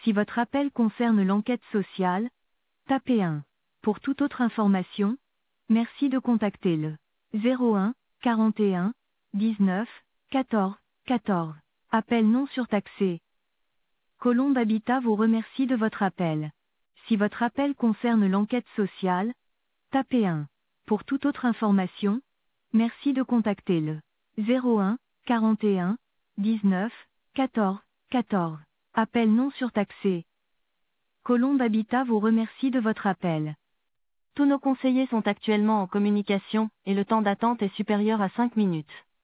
Si votre appel concerne l'enquête sociale, tapez 1. Pour toute autre information, merci de contacter le 01 41 19 14 14. Appel non surtaxé. Colombe Habitat vous remercie de votre appel. Si votre appel concerne l'enquête sociale, tapez 1. Pour toute autre information, merci de contacter le 01 41 19 14 14. Appel non surtaxé. Colombe Habitat vous remercie de votre appel. Tous nos conseillers sont actuellement en communication, et le temps d'attente est supérieur à 5 minutes.